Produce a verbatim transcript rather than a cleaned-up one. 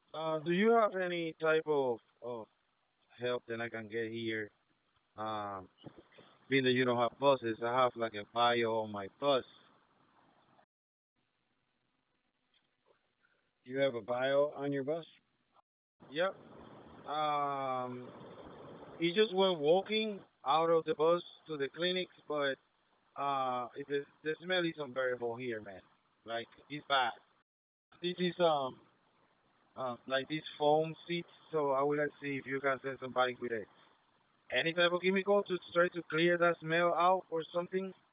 Uh, do you have any type of, of help that I can get here? Um, being that you don't have buses, I have like a bio on my bus. You have a bio on your bus? Yep. Um, he just went walking out of the bus to the clinics, but uh, it is, the smell is unbearable here, man. Like it's bad. This is um, uh, like these foam seats. So I would like to see if you can send somebody with a any type of chemical to try to clear that smell out or something.